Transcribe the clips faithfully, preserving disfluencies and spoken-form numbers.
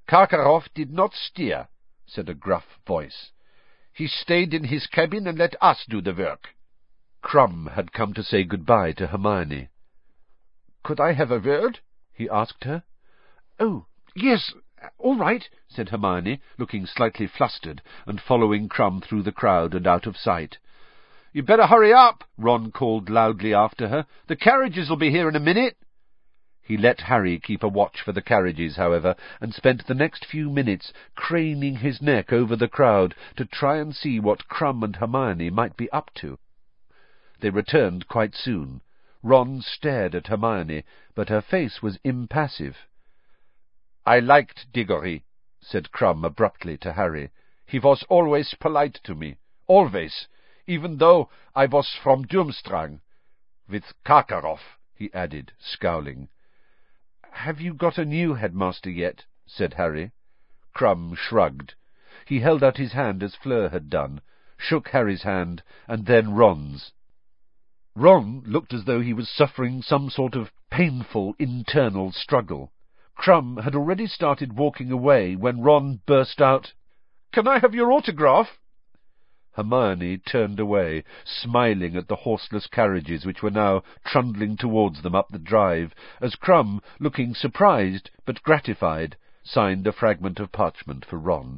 Karkaroff did not steer, said a gruff voice. He stayed in his cabin and let us do the work. Krumm had come to say goodbye to Hermione. "Could I have a word?" he asked her. "Oh, yes, all right," said Hermione, looking slightly flustered, and following Krumm through the crowd and out of sight. "You'd better hurry up," Ron called loudly after her. "The carriages will be here in a minute." He let Harry keep a watch for the carriages, however, and spent the next few minutes craning his neck over the crowd to try and see what Krumm and Hermione might be up to. They returned quite soon. Ron stared at Hermione, but her face was impassive. "I liked Diggory," said Krumm abruptly to Harry. "He was always polite to me, always, even though I was from Durmstrang. With Karkaroff," he added, scowling. "Have you got a new headmaster yet?" said Harry. Krumm shrugged. He held out his hand as Fleur had done, shook Harry's hand, and then Ron's. Ron looked as though he was suffering some sort of painful internal struggle. Krumm had already started walking away when Ron burst out, "Can I have your autograph?" Hermione turned away, smiling at the horseless carriages which were now trundling towards them up the drive, as Krumm, looking surprised but gratified, signed a fragment of parchment for Ron.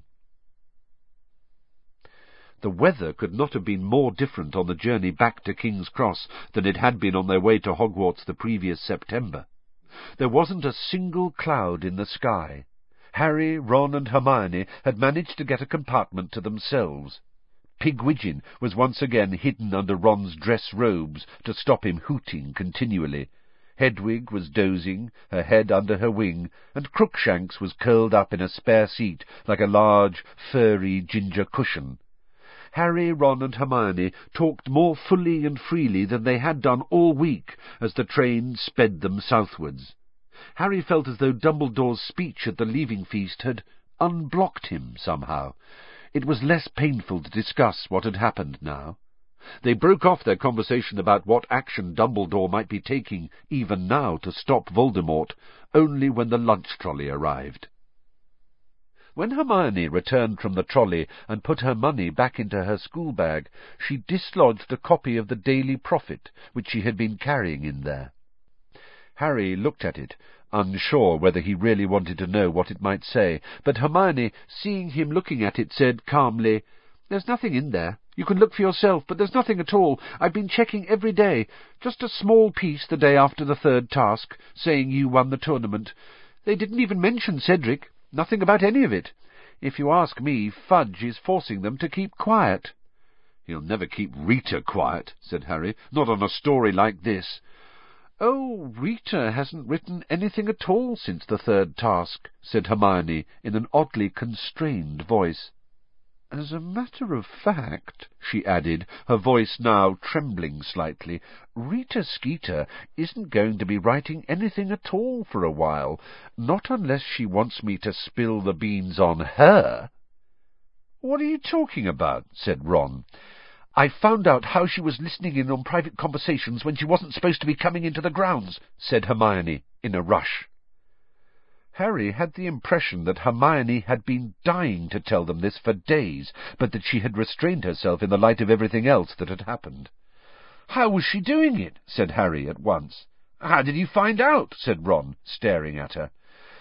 The weather could not have been more different on the journey back to King's Cross than it had been on their way to Hogwarts the previous September. There wasn't a single cloud in the sky. Harry, Ron, and Hermione had managed to get a compartment to themselves. Pigwidgeon was once again hidden under Ron's dress robes to stop him hooting continually. Hedwig was dozing, her head under her wing, and Crookshanks was curled up in a spare seat like a large, furry ginger cushion. Harry, Ron, and Hermione talked more fully and freely than they had done all week as the train sped them southwards. Harry felt as though Dumbledore's speech at the leaving feast had unblocked him somehow. It was less painful to discuss what had happened now. They broke off their conversation about what action Dumbledore might be taking even now to stop Voldemort only when the lunch trolley arrived. When Hermione returned from the trolley and put her money back into her school bag, she dislodged a copy of the Daily Prophet, which she had been carrying in there. Harry looked at it, unsure whether he really wanted to know what it might say, but Hermione, seeing him looking at it, said calmly, "There's nothing in there. You can look for yourself, but there's nothing at all. I've been checking every day. Just a small piece the day after the third task, saying you won the tournament. They didn't even mention Cedric. Nothing about any of it. If you ask me, Fudge is forcing them to keep quiet." "He'll never keep Rita quiet," said Harry. "Not on a story like this." "Oh, Rita hasn't written anything at all since the third task," said Hermione in an oddly constrained voice. "As a matter of fact," she added, her voice now trembling slightly, "Rita Skeeter isn't going to be writing anything at all for a while, not unless she wants me to spill the beans on her." "What are you talking about?" said Ron. "I found out how she was listening in on private conversations when she wasn't supposed to be coming into the grounds," said Hermione in a rush. Harry had the impression that Hermione had been dying to tell them this for days, but that she had restrained herself in the light of everything else that had happened. "How was she doing it?" said Harry at once. "How did you find out?" said Ron, staring at her.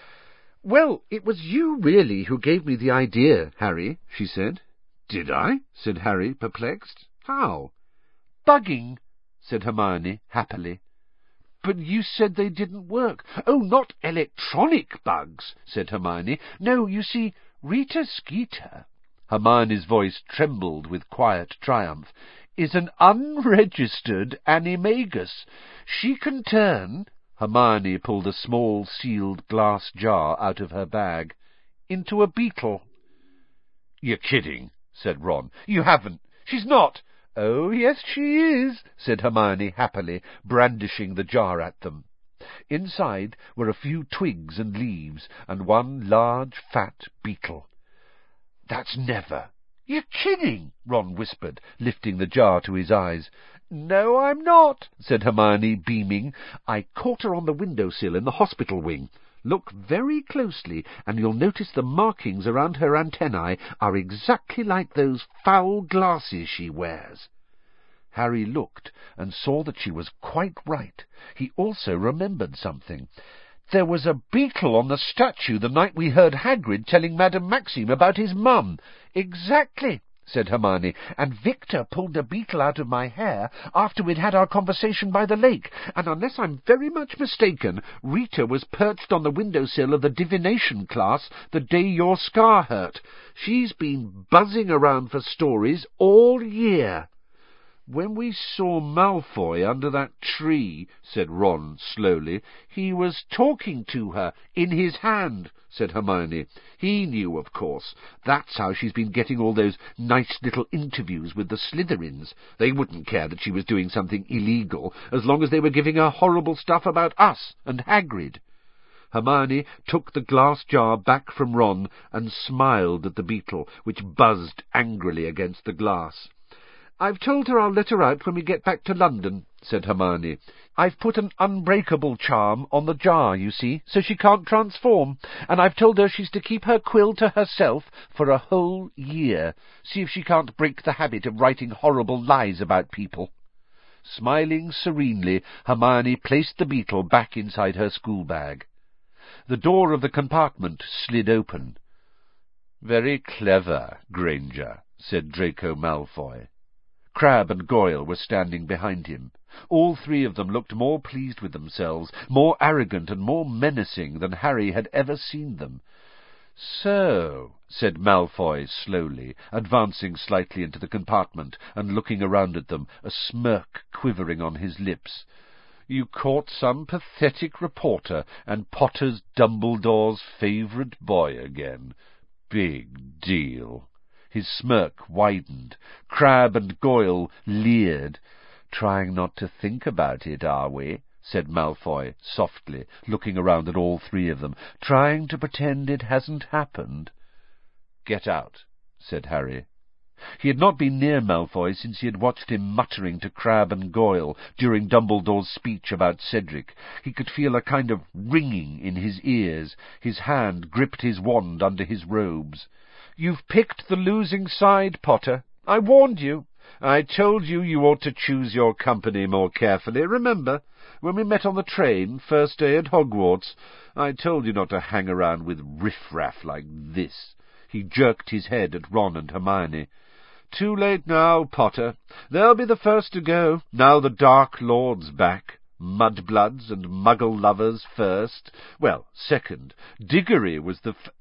"Well, it was you, really, who gave me the idea, Harry," she said. "Did I?" said Harry, perplexed. "How?" "Bugging," said Hermione happily. "But you said they didn't work." "Oh, not electronic bugs," said Hermione. "No, you see, Rita Skeeter," Hermione's voice trembled with quiet triumph, "is an unregistered animagus. She can turn—" Hermione pulled a small sealed glass jar out of her bag, "into a beetle." "You're kidding," said Ron. "You haven't. She's not." "Oh, yes, she is," said Hermione happily, brandishing the jar at them. Inside were a few twigs and leaves, and one large, fat beetle. "That's never—" "You're kidding," Ron whispered, lifting the jar to his eyes. "No, I'm not," said Hermione, beaming. "I caught her on the window-sill in the hospital wing. Look very closely, and you'll notice the markings around her antennae are exactly like those foul glasses she wears." Harry looked, and saw that she was quite right. He also remembered something. "There was a beetle on the statue the night we heard Hagrid telling Madame Maxime about his mum." "Exactly," said Hermione, "and Victor pulled the beetle out of my hair after we'd had our conversation by the lake, and unless I'm very much mistaken, Rita was perched on the window-sill of the divination class the day your scar hurt. She's been buzzing around for stories all year." "When we saw Malfoy under that tree," said Ron slowly, "he was talking to her, in his hand," said Hermione. "He knew, of course. That's how she's been getting all those nice little interviews with the Slytherins. They wouldn't care that she was doing something illegal, as long as they were giving her horrible stuff about us and Hagrid." Hermione took the glass jar back from Ron and smiled at the beetle, which buzzed angrily against the glass. "I've told her I'll let her out when we get back to London," said Hermione. "I've put an unbreakable charm on the jar, you see, so she can't transform, and I've told her she's to keep her quill to herself for a whole year. See if she can't break the habit of writing horrible lies about people." Smiling serenely, Hermione placed the beetle back inside her school-bag. The door of the compartment slid open. "Very clever, Granger," said Draco Malfoy. Crabbe and Goyle were standing behind him. All three of them looked more pleased with themselves, more arrogant and more menacing than Harry had ever seen them. "So," said Malfoy slowly, advancing slightly into the compartment and looking around at them, a smirk quivering on his lips, "you caught some pathetic reporter and Potter's Dumbledore's favourite boy again. Big deal." His smirk widened. Crabbe and Goyle leered. "Trying not to think about it, are we?" said Malfoy softly, looking around at all three of them. "Trying to pretend it hasn't happened?" "Get out," said Harry. He had not been near Malfoy since he had watched him muttering to Crabbe and Goyle during Dumbledore's speech about Cedric. He could feel a kind of ringing in his ears. His hand gripped his wand under his robes. "You've picked the losing side, Potter. I warned you. I told you you ought to choose your company more carefully. Remember, when we met on the train, first day at Hogwarts, I told you not to hang around with riff-raff like this." He jerked his head at Ron and Hermione. "Too late now, Potter. They'll be the first to go, now the Dark Lord's back. Mudbloods and Muggle-lovers first. Well, second. Diggory was the f